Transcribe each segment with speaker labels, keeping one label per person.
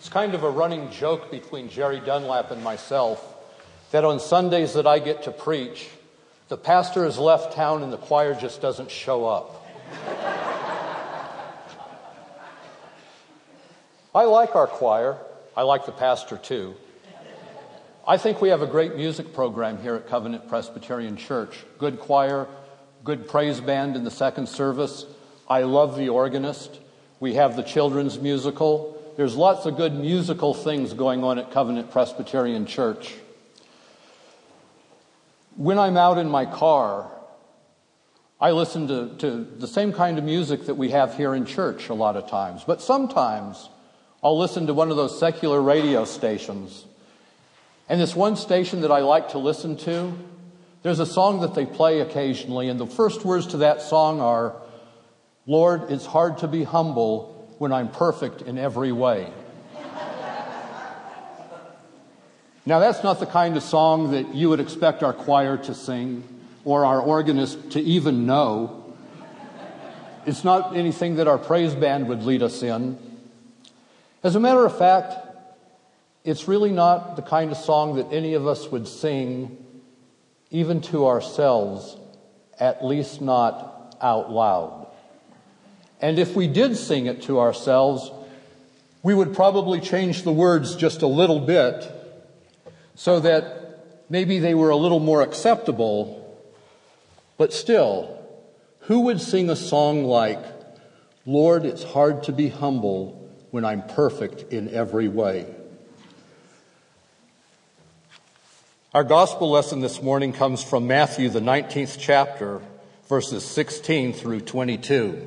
Speaker 1: It's kind of a running joke between Jerry Dunlap and myself that on Sundays that I get to preach, the pastor has left town and the choir just doesn't show up. I like our choir. I like the pastor too. I think we have a great music program here at Covenant Presbyterian Church. Good choir, good praise band in the second service. I love the organist. We have the children's musical. There's lots of good musical things going on at Covenant Presbyterian Church. When I'm out in my car, I listen to the same kind of music that we have here in church a lot of times. But sometimes I'll listen to one of those secular radio stations. And this one station that I like to listen to, there's a song that they play occasionally, and the first words to that song are, "Lord, it's hard to be humble when I'm perfect in every way." Now, that's not the kind of song that you would expect our choir to sing or our organist to even know. It's not anything that our praise band would lead us in. As a matter of fact, it's really not the kind of song that any of us would sing, even to ourselves, at least not out loud. And if we did sing it to ourselves, we would probably change the words just a little bit so that maybe they were a little more acceptable. But still, who would sing a song like, "Lord, it's hard to be humble when I'm perfect in every way"? Our gospel lesson this morning comes from Matthew, the 19th chapter, verses 16 through 22.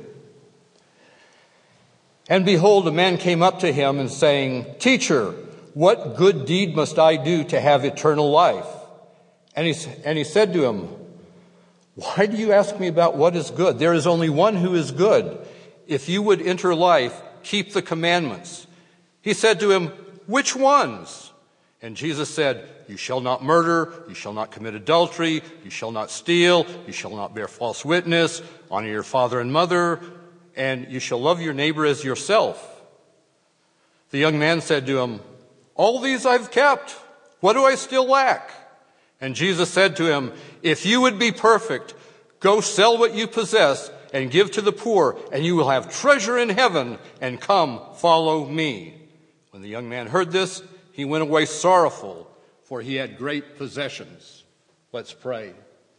Speaker 1: "And behold, a man came up to him and saying, 'Teacher, what good deed must I do to have eternal life?' And he said to him, 'Why do you ask me about what is good? There is only one who is good. If you would enter life, keep the commandments.' He said to him, 'Which ones?' And Jesus said, 'You shall not murder, you shall not commit adultery, you shall not steal, you shall not bear false witness, honor your father and mother, and you shall love your neighbor as yourself.' The young man said to him, 'All these I've kept. What do I still lack?' And Jesus said to him, 'If you would be perfect, go sell what you possess and give to the poor, and you will have treasure in heaven, and come, follow me.' When the young man heard this, he went away sorrowful, for he had great possessions." Let's pray.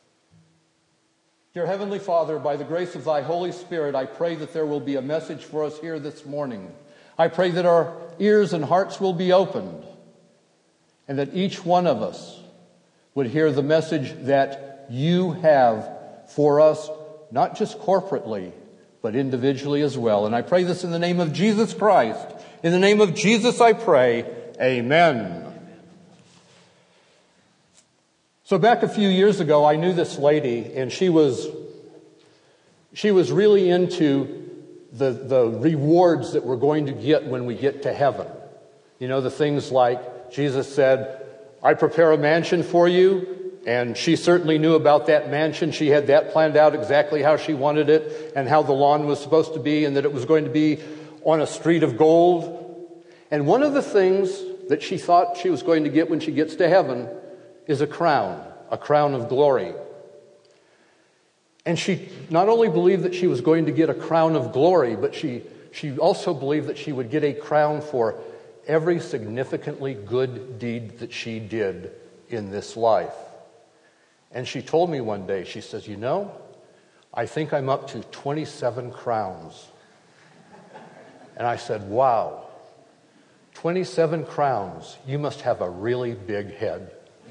Speaker 1: Dear Heavenly Father, by the grace of Thy Holy Spirit, I pray that there will be a message for us here this morning. I pray that our ears and hearts will be opened, and that each one of us would hear the message that You have for us, not just corporately, but individually as well. And I pray this in the name of Jesus Christ. In the name of Jesus I pray, amen. So back a few years ago, I knew this lady, and she was really into the rewards that we're going to get when we get to heaven. You know, the things like Jesus said, "I prepare a mansion for you," and she certainly knew about that mansion. She had that planned out exactly how she wanted it and how the lawn was supposed to be, and that it was going to be on a street of gold. And one of the things that she thought she was going to get when she gets to heaven is a crown of glory. And she not only believed that she was going to get a crown of glory, but she also believed that she would get a crown for every significantly good deed that she did in this life. And she told me one day, she says, "You know, I think I'm up to 27 crowns." And I said, "Wow, 27 crowns. You must have a really big head."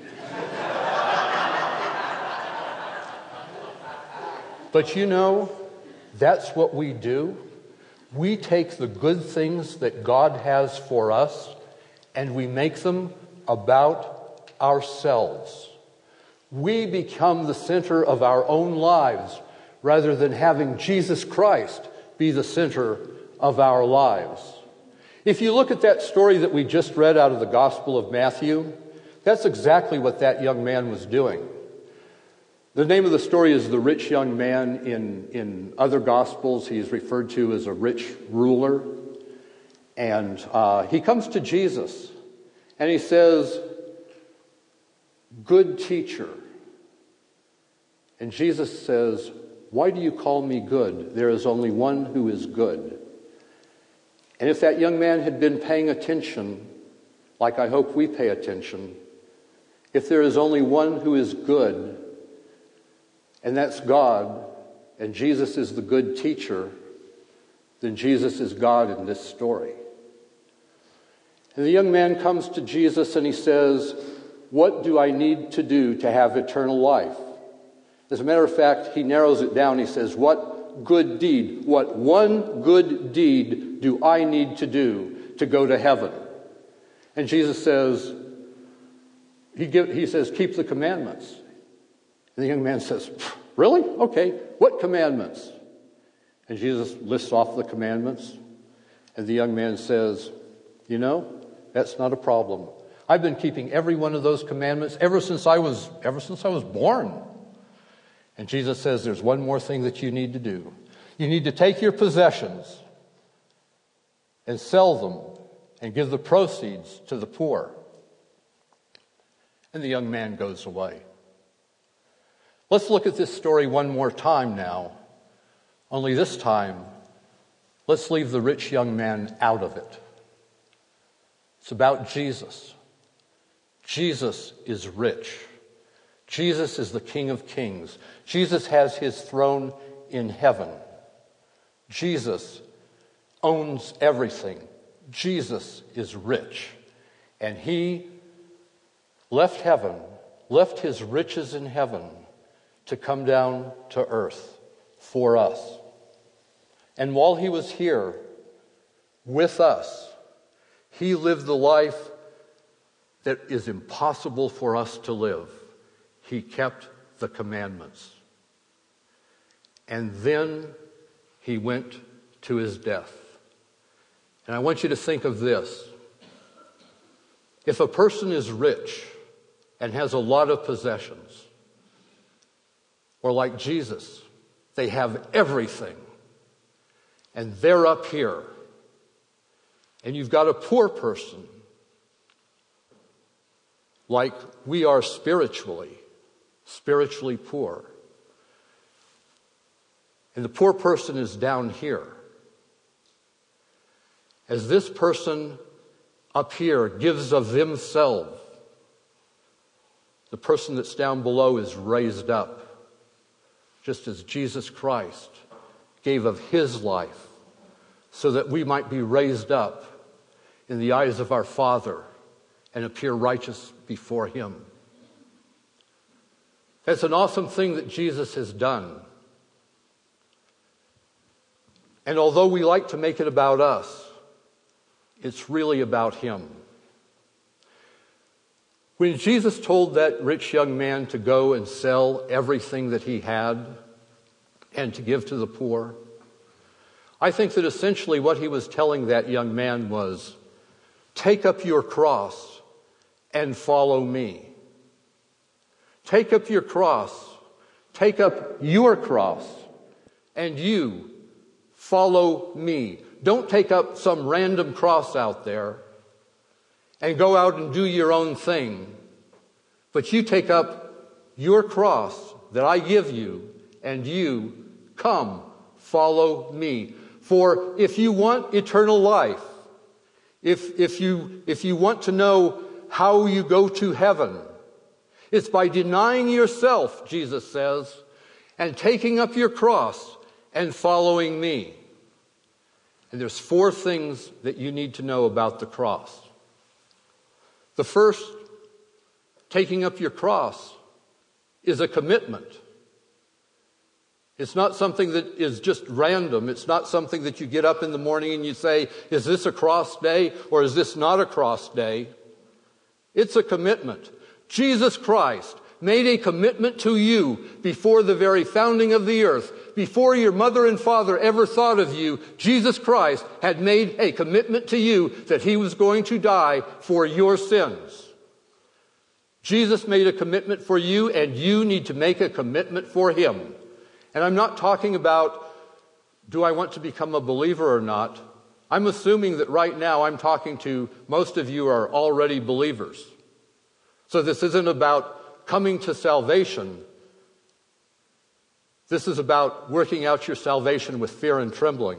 Speaker 1: But you know, that's what we do. We take the good things that God has for us and we make them about ourselves. We become the center of our own lives rather than having Jesus Christ be the center of our lives. If you look at that story that we just read out of the Gospel of Matthew, that's exactly what that young man was doing. The name of the story is The Rich Young Man. In other Gospels, he is referred to as a rich ruler. And he comes to Jesus, and he says, "Good teacher." And Jesus says, "Why do you call me good? There is only one who is good." And if that young man had been paying attention, like I hope we pay attention, if there is only one who is good, and that's God, and Jesus is the good teacher, then Jesus is God in this story. And the young man comes to Jesus and he says, "What do I need to do to have eternal life?" As a matter of fact, he narrows it down. He says, "What good deed, what one good deed do I need to do to go to heaven?" And Jesus says, he says, "Keep the commandments." And the young man says, "Really? Okay, what commandments?" And Jesus lists off the commandments. And the young man says, "You know, that's not a problem. I've been keeping every one of those commandments ever since I was born." And Jesus says, "There's one more thing that you need to do. You need to take your possessions and sell them and give the proceeds to the poor." And the young man goes away. Let's look at this story one more time now. Only this time, let's leave the rich young man out of it. It's about Jesus. Jesus is rich. Jesus is the King of Kings. Jesus has his throne in heaven. Jesus owns everything. Jesus is rich. And he left heaven, left his riches in heaven to come down to earth for us. And while he was here with us, he lived the life that is impossible for us to live. He kept the commandments. And then he went to his death. And I want you to think of this. If a person is rich and has a lot of possessions, or like Jesus, they have everything, and they're up here, and you've got a poor person, like we are spiritually poor, and the poor person is down here. As this person up here gives of themselves, the person that's down below is raised up, just as Jesus Christ gave of his life so that we might be raised up in the eyes of our Father and appear righteous before him. That's an awesome thing that Jesus has done. And although we like to make it about us, it's really about him. When Jesus told that rich young man to go and sell everything that he had and to give to the poor, I think that essentially what he was telling that young man was, take up your cross and follow me. Take up your cross, take up your cross, and you follow me. Don't take up some random cross out there and go out and do your own thing. But you take up your cross that I give you, and you come, follow me. For if you want eternal life, if you want to know how you go to heaven, it's by denying yourself, Jesus says, and taking up your cross and following me. And there's 4 things that you need to know about the cross. The first, taking up your cross, is a commitment. It's not something that is just random. It's not something that you get up in the morning and you say, is this a cross day or is this not a cross day? It's a commitment. Jesus Christ made a commitment to you before the very founding of the earth. Before your mother and father ever thought of you, Jesus Christ had made a commitment to you that he was going to die for your sins. Jesus made a commitment for you, and you need to make a commitment for him. And I'm not talking about, do I want to become a believer or not? I'm assuming that right now I'm talking to most of you are already believers. So this isn't about coming to salvation. This is about working out your salvation with fear and trembling.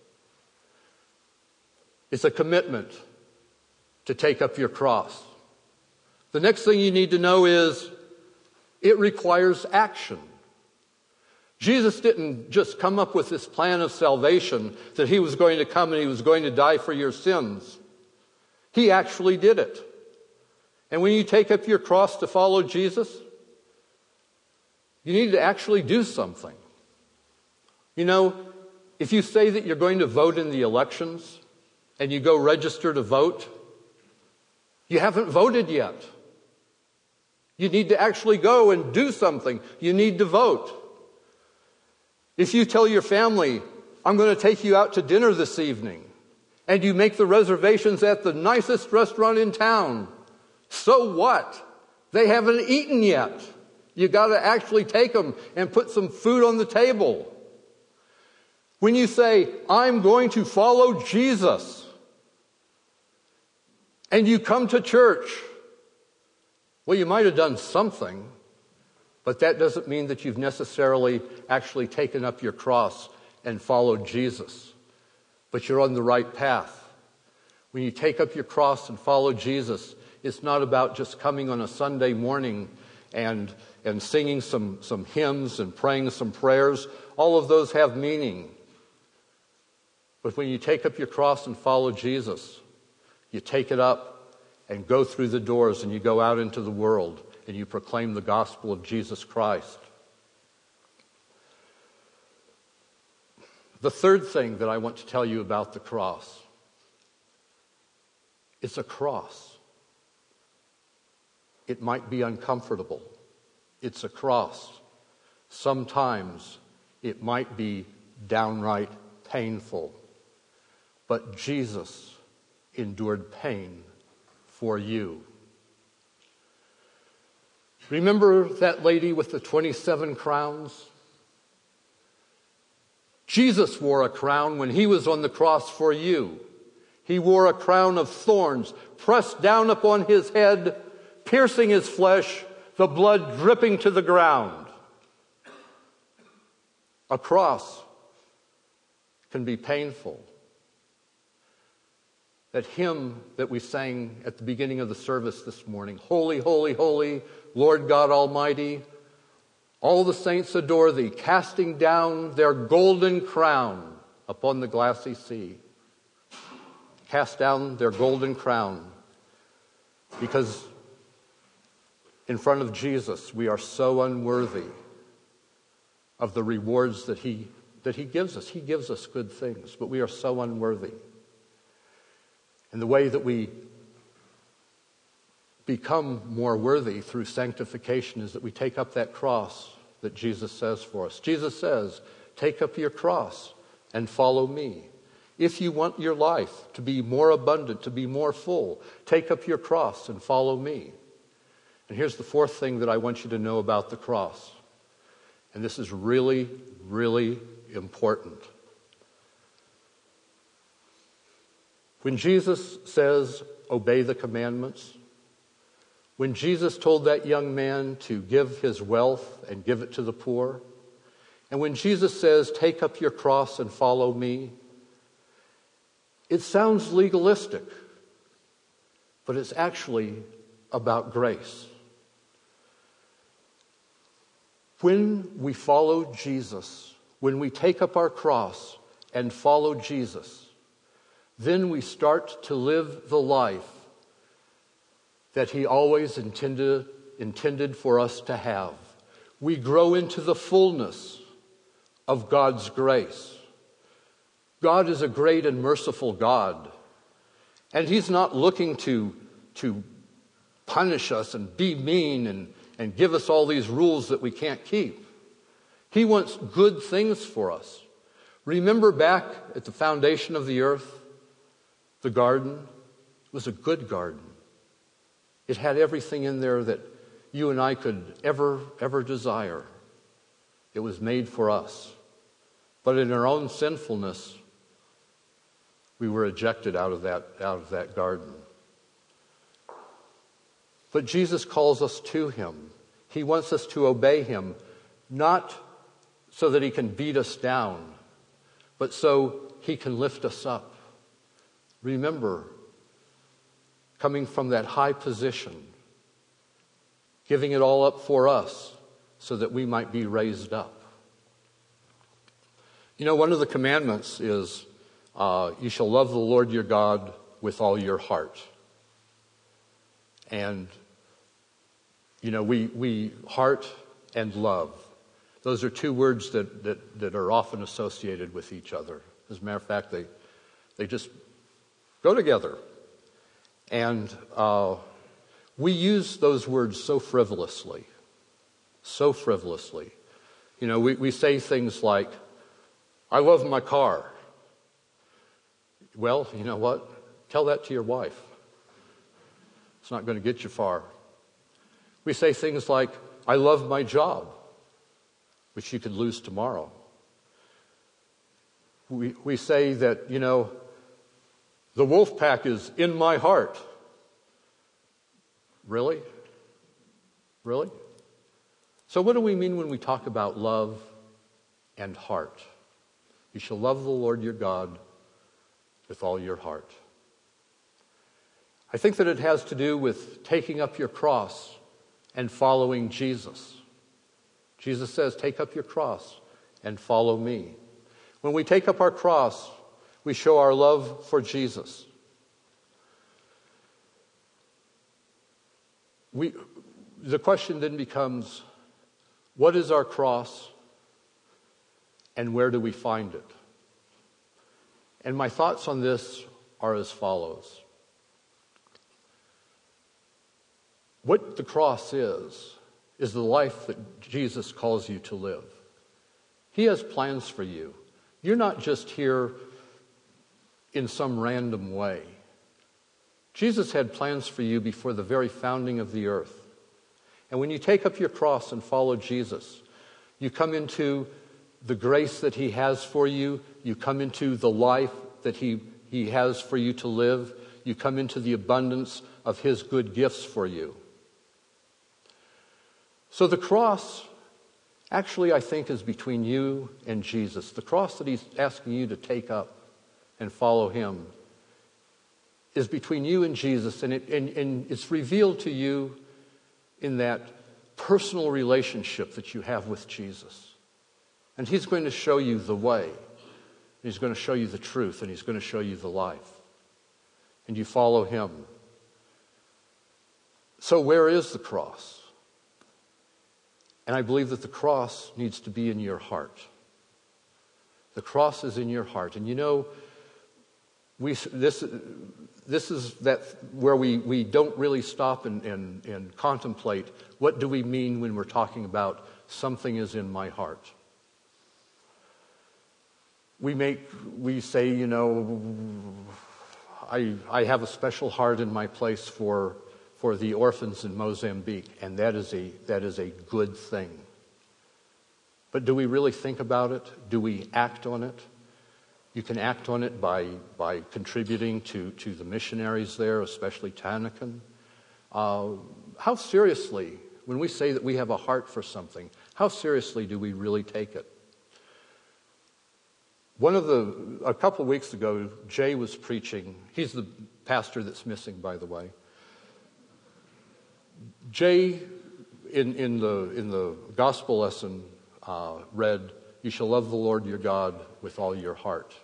Speaker 1: It's a commitment to take up your cross. The next thing you need to know is it requires action. Jesus didn't just come up with this plan of salvation that he was going to come and he was going to die for your sins. He actually did it. And when you take up your cross to follow Jesus, you need to actually do something. You know, if you say that you're going to vote in the elections and you go register to vote, you haven't voted yet. You need to actually go and do something. You need to vote. If you tell your family, I'm going to take you out to dinner this evening, and you make the reservations at the nicest restaurant in town, so what? They haven't eaten yet. You got to actually take them and put some food on the table. When you say, I'm going to follow Jesus, and you come to church, well, you might have done something, but that doesn't mean that you've necessarily actually taken up your cross and followed Jesus. But you're on the right path. When you take up your cross and follow Jesus, it's not about just coming on a Sunday morning and singing some hymns and praying some prayers. All of those have meaning. But when you take up your cross and follow Jesus, you take it up and go through the doors and you go out into the world and you proclaim the gospel of Jesus Christ. The third thing that I want to tell you about the cross, it's a cross. It might be uncomfortable. It's a cross. Sometimes it might be downright painful. But Jesus endured pain for you. Remember that lady with the 27 crowns? Jesus wore a crown when he was on the cross for you. He wore a crown of thorns pressed down upon his head, piercing his flesh, the blood dripping to the ground. A cross can be painful. That hymn that we sang at the beginning of the service this morning, Holy, holy, holy, Lord God Almighty, all the saints adore thee, casting down their golden crown upon the glassy sea. Cast down their golden crown because in front of Jesus we are so unworthy of the rewards that he gives us. He gives us good things, but we are so unworthy. And the way that we become more worthy through sanctification is that we take up that cross that Jesus says for us. Jesus says, take up your cross and follow me. If you want your life to be more abundant, to be more full, take up your cross and follow me. And here's the fourth thing that I want you to know about the cross. And this is really, really important. When Jesus says, obey the commandments, when Jesus told that young man to give his wealth and give it to the poor, and when Jesus says, take up your cross and follow me, it sounds legalistic, but it's actually about grace. When we follow Jesus, when we take up our cross and follow Jesus, then we start to live the life that he always intended for us to have. We grow into the fullness of God's grace. God is a great and merciful God, and he's not looking to punish us and be mean and give us all these rules that we can't keep. He wants good things for us. Remember back at the foundation of the earth, the garden was a good garden. It had everything in there that you and I could ever desire. It was made for us. But in our own sinfulness, we were ejected out of that garden. But Jesus calls us to him. He wants us to obey him, not so that he can beat us down, but so he can lift us up. Remember, coming from that high position, giving it all up for us so that we might be raised up. You know, one of the commandments is, you shall love the Lord your God with all your heart. And, you know, we heart and love. Those are two words that are often associated with each other. As a matter of fact, they just go together. And we use those words so frivolously. So frivolously. You know, we say things like, I love my car. Well, you know what? Tell that to your wife. It's not going to get you far. We say things like, I love my job, which you could lose tomorrow. We say that, you know, the wolf pack is in my heart. Really? Really? So what do we mean when we talk about love and heart? You shall love the Lord your God with all your heart. I think that it has to do with taking up your cross and following Jesus. Jesus says, take up your cross and follow me. When we take up our cross, we show our love for Jesus. The question then becomes, what is our cross and where do we find it? And my thoughts on this are as follows. What the cross is the life that Jesus calls you to live. He has plans for you. You're not just here in some random way. Jesus had plans for you before the very founding of the earth. And when you take up your cross and follow Jesus, you come into the grace that he has for you. You come into the life that he has for you to live. You come into the abundance of his good gifts for you. So the cross, actually, I think, is between you and Jesus. The cross that he's asking you to take up and follow him is between you and Jesus, and it's revealed to you in that personal relationship that you have with Jesus. And he's going to show you the way. He's going to show you the truth, and he's going to show you the life. And you follow him. So where is the cross? And I believe that the cross needs to be in your heart. The cross is in your heart. And you know, this is that where we don't really stop and contemplate what do we mean when we're talking about something is in my heart. We say, you know, I have a special heart in my place for the orphans in Mozambique, and that is a good thing. But do we really think about it? Do we act on it? You can act on it by contributing to the missionaries there, especially Tanakan. How seriously, when we say that we have a heart for something, how seriously do we really take it? A couple of weeks ago, Jay was preaching. He's the pastor that's missing, by the way. Jay, in the gospel lesson, read, "You shall love the Lord your God with all your heart."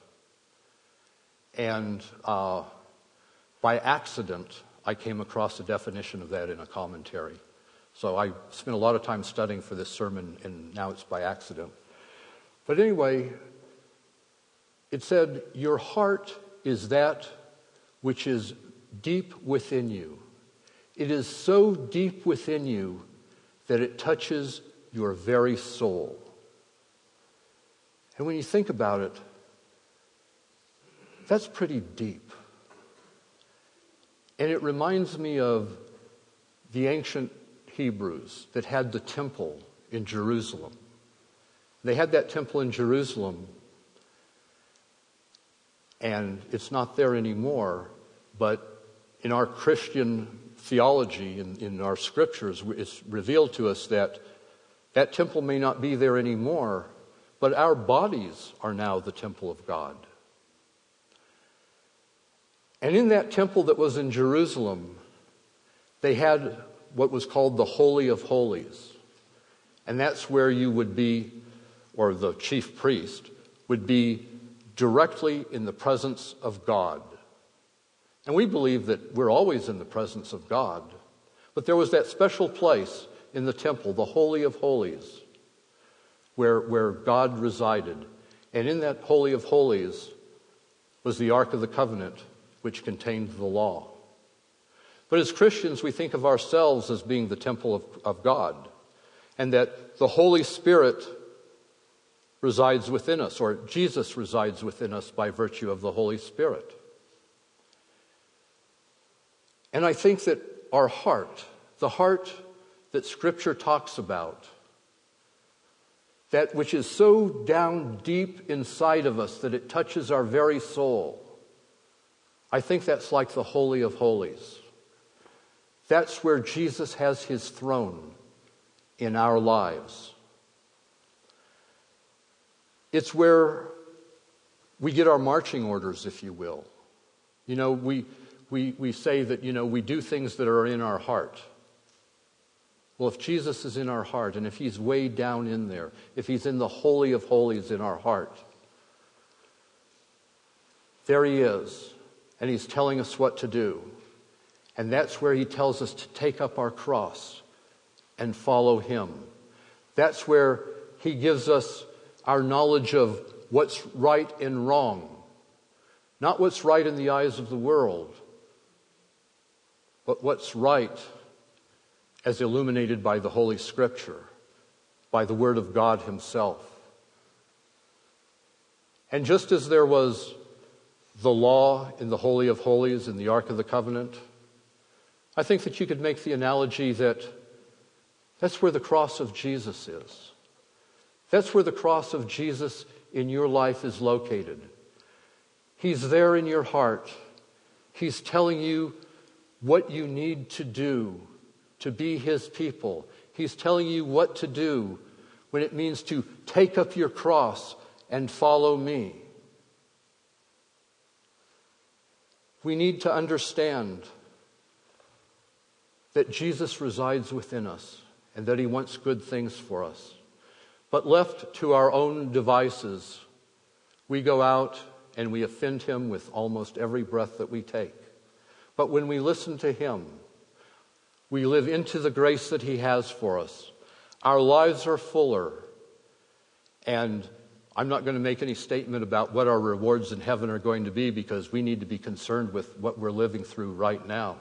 Speaker 1: And by accident, I came across a definition of that in a commentary. So I spent a lot of time studying for this sermon, and now it's by accident. But anyway, it said, your heart is that which is deep within you. It is so deep within you that it touches your very soul. And when you think about it, that's pretty deep. And it reminds me of the ancient Hebrews that had the temple in Jerusalem. They had that temple in Jerusalem. And it's not there anymore, but in our Christian theology, in our scriptures, it's revealed to us that that temple may not be there anymore, but our bodies are now the temple of God. And in that temple that was in Jerusalem, they had what was called the Holy of Holies. And that's where you would be, or the chief priest would be directly in the presence of God. And we believe that we're always in the presence of God. But there was that special place in the temple, the Holy of Holies, where God resided. And in that Holy of Holies was the Ark of the Covenant, which contained the law. But as Christians, we think of ourselves as being the temple of God, and that the Holy Spirit resides within us, or Jesus resides within us by virtue of the Holy Spirit. And I think that our heart, the heart that Scripture talks about, that which is so down deep inside of us that it touches our very soul, I think that's like the Holy of Holies. That's where Jesus has his throne in our lives. It's where we get our marching orders, if you will. You know, we say that, we do things that are in our heart. Well, if Jesus is in our heart, and if he's way down in there, if he's in the Holy of Holies in our heart, there he is, and he's telling us what to do. And that's where he tells us to take up our cross and follow him. That's where he gives us our knowledge of what's right and wrong. Not what's right in the eyes of the world, but what's right as illuminated by the Holy Scripture, by the Word of God himself. And just as there was the law in the Holy of Holies in the Ark of the Covenant, I think that you could make the analogy that that's where the cross of Jesus is. That's where the cross of Jesus in your life is located. He's there in your heart. He's telling you what you need to do to be his people. He's telling you what to do when it means to take up your cross and follow me. We need to understand that Jesus resides within us and that he wants good things for us. But left to our own devices, we go out and we offend him with almost every breath that we take. But when we listen to him, we live into the grace that he has for us. Our lives are fuller. And I'm not going to make any statement about what our rewards in heaven are going to be, because we need to be concerned with what we're living through right now.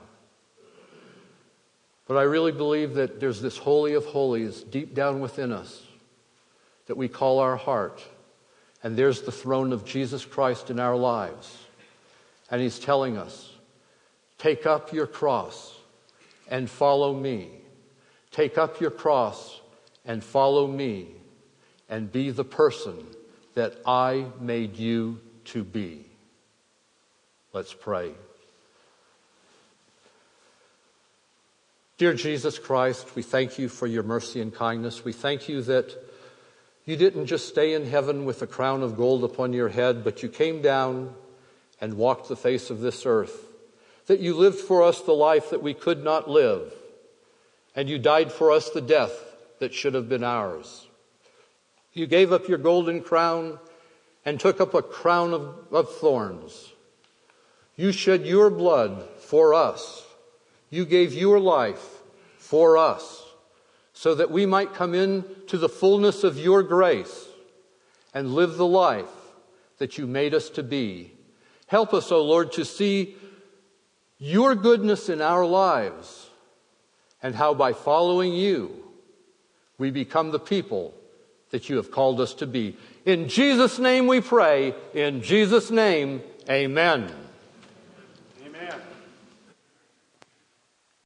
Speaker 1: But I really believe that there's this Holy of Holies deep down within us that we call our heart. And there's the throne of Jesus Christ in our lives. And he's telling us, take up your cross and follow me. Take up your cross and follow me, and be the person that I made you to be. Let's pray. Dear Jesus Christ, we thank you for your mercy and kindness. We thank you that you didn't just stay in heaven with a crown of gold upon your head, but you came down and walked the face of this earth. That you lived for us the life that we could not live, and you died for us the death that should have been ours. You gave up your golden crown and took up a crown of thorns. You shed your blood for us. You gave your life for us, so that we might come in to the fullness of your grace and live the life that you made us to be. Help us, O Lord, to see your goodness in our lives, and how by following you, we become the people that you have called us to be. In Jesus' name we pray. In Jesus' name, amen.